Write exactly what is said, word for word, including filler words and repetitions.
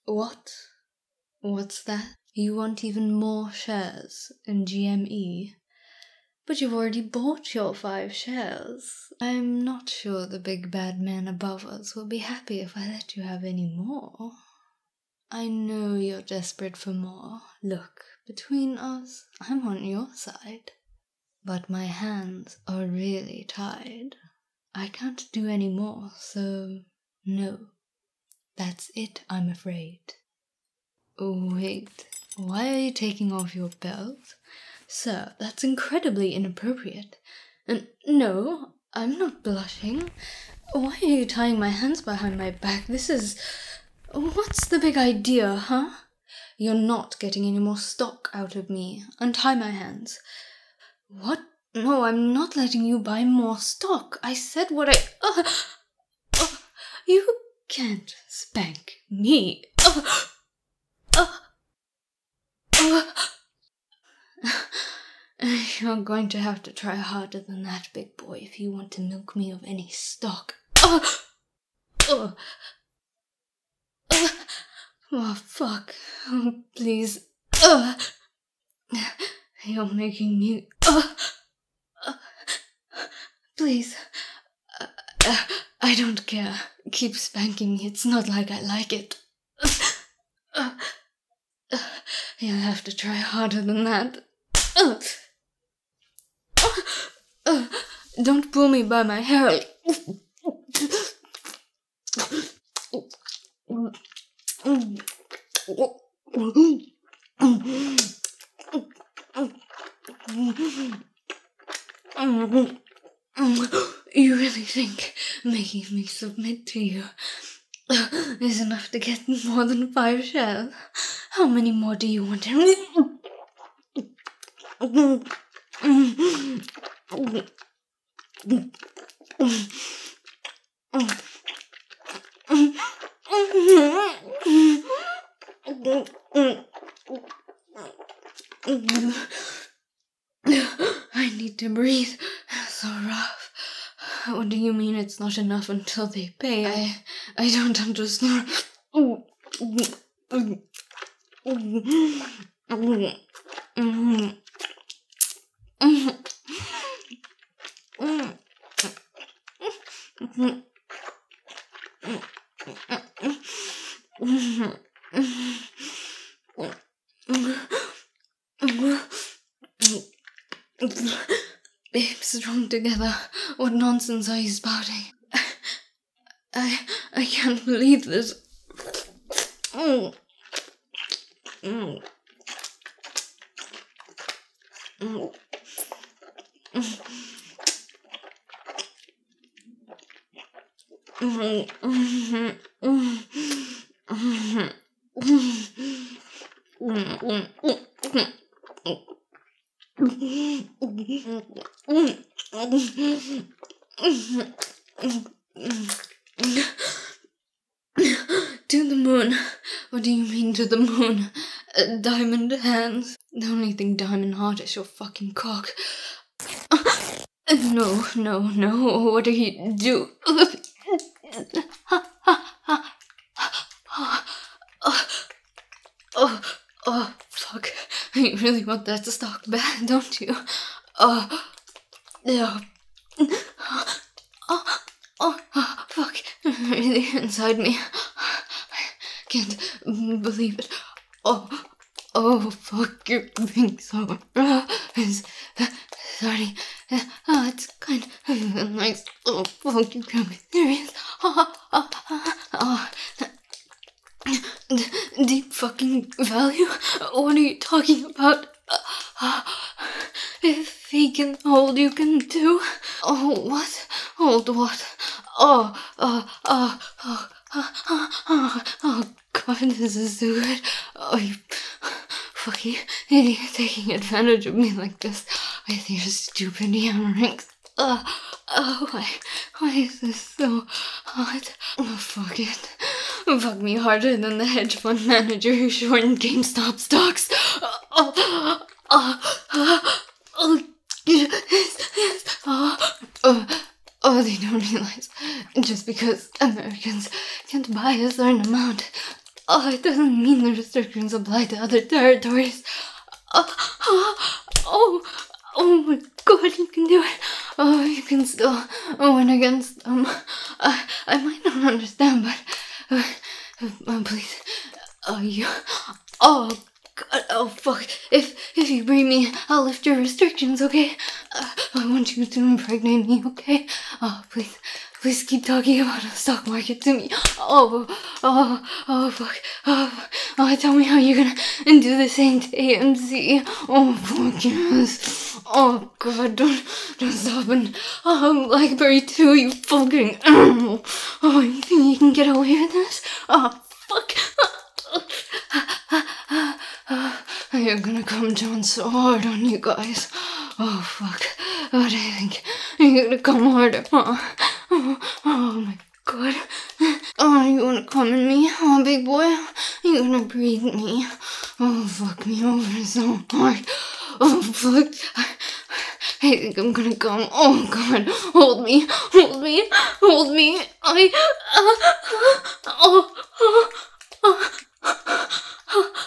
What? What's that? You want even more shares in G M E? But you've already bought your five shares. I'm not sure the big bad man above us will be happy if I let you have any more. I know you're desperate for more. Look, between us, I'm on your side. But my hands are really tied. I can't do any more, so no. That's it, I'm afraid. Oh, wait. Why are you taking off your belt? Sir, that's incredibly inappropriate. And no, I'm not blushing. Why are you tying my hands behind my back? This is... What's the big idea, huh? You're not getting any more stock out of me. Untie my hands. What? No, I'm not letting you buy more stock. I said what I... Uh, uh, you can't spank me. Uh, uh, uh. You're going to have to try harder than that, big boy, if you want to milk me of any stock. Uh, uh, uh. Oh, fuck. Oh, please. Uh, you're making me... Uh, uh, please. Uh, uh, I don't care. Keep spanking me. It's not like I like it. Uh, uh, uh, you'll have to try harder than that. Uh, uh, uh, don't pull me by my hair. You really think making me submit to you is enough to get more than five shares? How many more do you want? I need to breathe. So rough. What do you mean it's not enough until they pay? I I don't understand. Babe, strong together. What nonsense are you spouting? I I can't believe this. Mm. Mm. Mm. Mm. Mm. Mm. To the moon. What do you mean to the moon? Uh, diamond hands. The only thing diamond hot is your fucking cock. Uh, no, no, no. What do you do? Oh, oh, fuck. You really want that to stop bad, don't you? Oh, yeah. Oh, oh, oh, fuck. Really inside me. I can't believe it. Oh, oh, fuck. You're being so rough. It's starting. Oh, it's kind of nice. Oh, fuck. You can't be serious. Oh, oh, oh, oh. D- deep fucking value? What are you talking about? Uh, if he can hold, you can do. Oh, what? Hold what? Oh, oh, oh, oh, oh, oh, oh, oh, God, this is so good. Oh, you fucking idiot taking advantage of me like this with your stupid earrings. Oh, oh, why, why is this so hot? Oh, fuck it. Fuck me harder than the hedge fund manager who shortened GameStop stocks. Oh, oh, oh, oh, oh, oh, oh, they don't realize just because Americans can't buy a certain amount Oh, it doesn't mean the restrictions apply to other territories. Oh, oh, oh, oh my god, you can do it. Oh, you can still win against them. Uh, I might not understand, but uh, uh, please, oh, you, oh god, oh fuck. If if you bring me, I'll lift your restrictions, okay? Uh, I want you to impregnate me, okay? Oh, please. Please keep talking about the stock market to me. Oh, oh, oh, fuck. Oh, oh, tell me how you're gonna do the same to A M C. Oh, fuck yes. Oh, God, don't, don't stop. And, oh, Blackberry too, you fucking animal. Oh, you think you can get away with this? Oh, fuck. You're gonna come down so hard on you guys. Oh, fuck. What do you think? You're gonna come harder, huh? Oh, oh my god. Oh, you wanna come in me? Oh, big boy? You gonna breathe me? Oh, fuck me over so hard. Oh, fuck. I think I'm gonna come. Oh, god. Hold me. Hold me. Hold me. I... Uh, uh, oh, oh, oh.